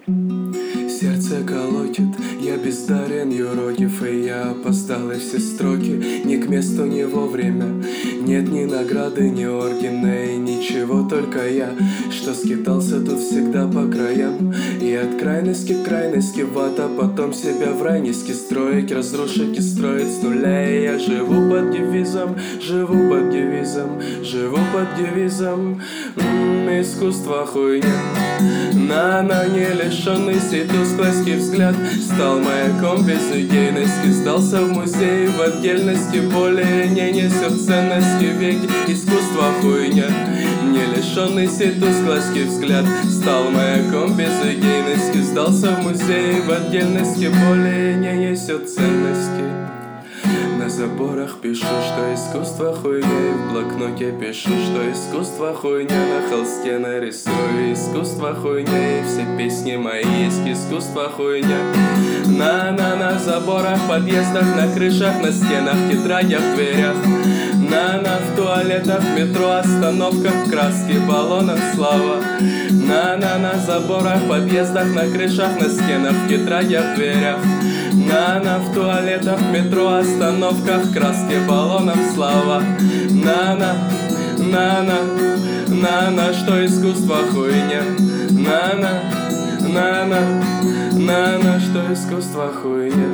Сердце колотит, я бездарен, юродив, и я опоздал, и все строки ни к месту, ни вовремя. Нет ни награды, ни ордена, и ничего, только я, что скитался тут всегда по краям. И от крайности к крайности в ад, а потом себя в рай низкий строить, разрушить и строить с нуля. И я живу под девизом, живу под девизом, живу под девизом. Искусство хуйня. На не лишенный сей тусклости взгляд стал маяком безидейности. Сдался в музей в отдельности, более не несет ценности. Ведь искусство хуйня. Не лишенный сей тусклости взгляд стал маяком безидейности. Сдался в музей в отдельности, более не несет ценности. На заборах пишу, что искусство хуйня, и в блокноте пишу, что искусство хуйня. На холсте нарисую искусство хуйня, и все песни мои есть искусство хуйня. На заборах, подъездах, на крышах, на стенах, тетрадях, дверях. В туалетах, метро, остановках, краски, баллонах, слава. На заборах, подъездах, на крышах, на стенах, тетрадях, дверях. В туалетах, метро, остановках, краски, баллонах, слава. Что искусство хуйня. Что искусство хуйня.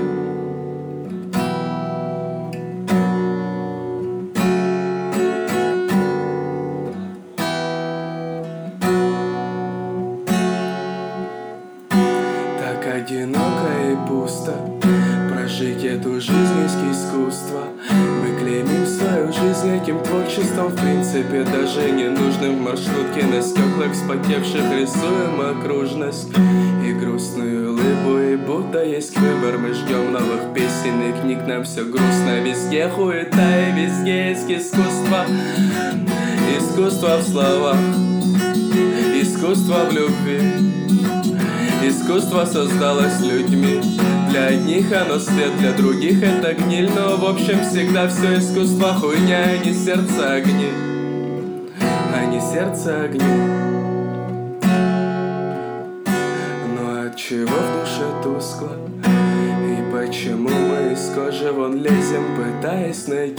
Одиноко и пусто прожить эту жизнь из искусства. Мы клеймим свою жизнь этим творчеством, в принципе даже ненужным. В маршрутке на стеклах вспотевших рисуем окружность и грустную улыбу. И будто есть выбор, мы ждем новых песен и книг. Нам все грустно, везде хуета и везде есть искусство. Искусство в словах, искусство в любви. Искусство создалось людьми. Для одних оно свет, для других это гниль. Но в общем всегда все искусство хуйня, а не сердце огни. А не сердце огни. Но от чего в душе тускло? И почему мы из кожи вон лезем, пытаясь найти,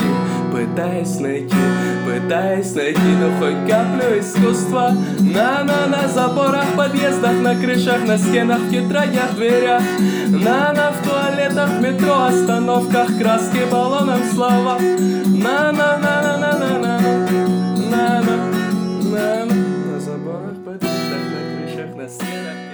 ну хоть каплю искусства. На заборах, подъездах, на крышах, на стенах, в тетрадях, дверях. В туалетах, метро, остановках, краски, баллонам, слова. На заборах, подъездах, на крышах, на стенах.